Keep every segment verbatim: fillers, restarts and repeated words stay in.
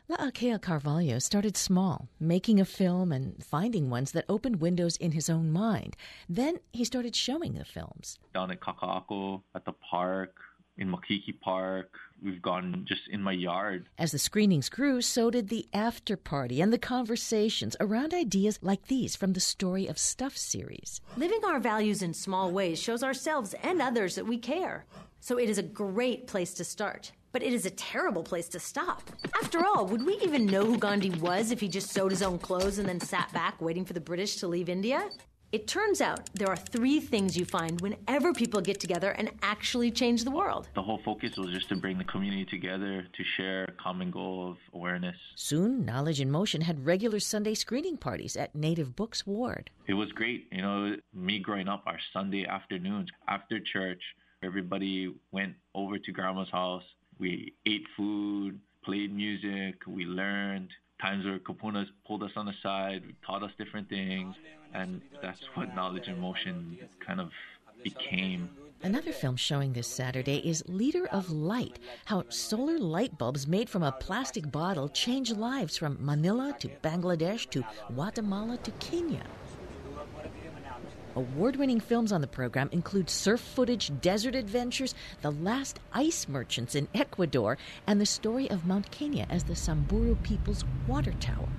La'akea Carvalho started small, making a film and finding ones that opened windows in his own mind. Then he started showing the films. Down at Kaka'ako, at the park, in Makiki Park. We've gone just in my yard. As the screenings grew, so did the after party and the conversations around ideas like these from the Story of Stuff series. Living our values in small ways shows ourselves and others that we care. So it is a great place to start. But it is a terrible place to stop. After all, would we even know who Gandhi was if he just sewed his own clothes and then sat back waiting for the British to leave India? It turns out there are three things you find whenever people get together and actually change the world. The whole focus was just to bring the community together, to share a common goal of awareness. Soon, Knowledge in Motion had regular Sunday screening parties at Native Books Ward. It was great. You know, me growing up, our Sunday afternoons, after church, everybody went over to Grandma's house. We ate food, played music, we learned. Times where Kapunas pulled us on the side, taught us different things, and that's what Knowledge in Motion kind of became. Another film showing this Saturday is Leader of Light, how solar light bulbs made from a plastic bottle change lives from Manila to Bangladesh to Guatemala to Kenya. Award-winning films on the program include surf footage, desert adventures, The Last Ice Merchants in Ecuador, and the story of Mount Kenya as the Samburu people's water tower.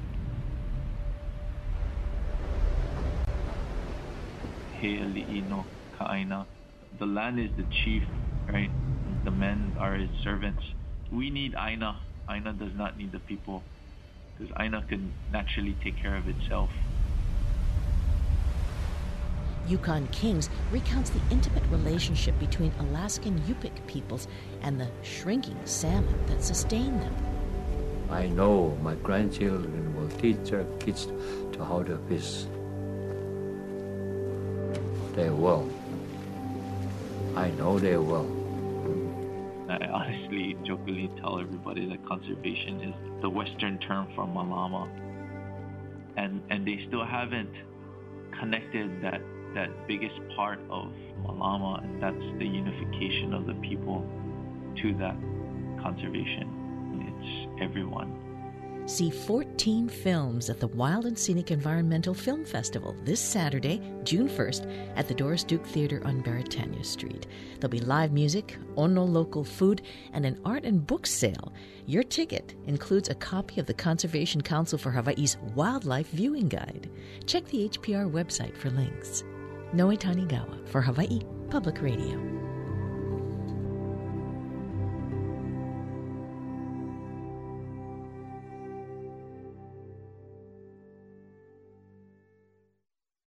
He'ali'ino ka'aina. The land is the chief, right? The men are his servants. We need Aina. Aina does not need the people, because Aina can naturally take care of itself. Yukon Kings recounts the intimate relationship between Alaskan Yupik peoples and the shrinking salmon that sustain them. I know my grandchildren will teach their kids to how to fish. They will. I know they will. I honestly, jokingly tell everybody that conservation is the Western term for malama. And, and they still haven't connected that that biggest part of Malama, and that's the unification of the people to that conservation. It's everyone. See fourteen films at the Wild and Scenic Environmental Film Festival this Saturday, June first, at the Doris Duke Theater on Beretania Street. There'll be live music, Ono local food, and an art and book sale. Your ticket includes a copy of the Conservation Council for Hawaii's Wildlife Viewing Guide. Check the H P R website for links. Noe Tanigawa for Hawaii Public Radio.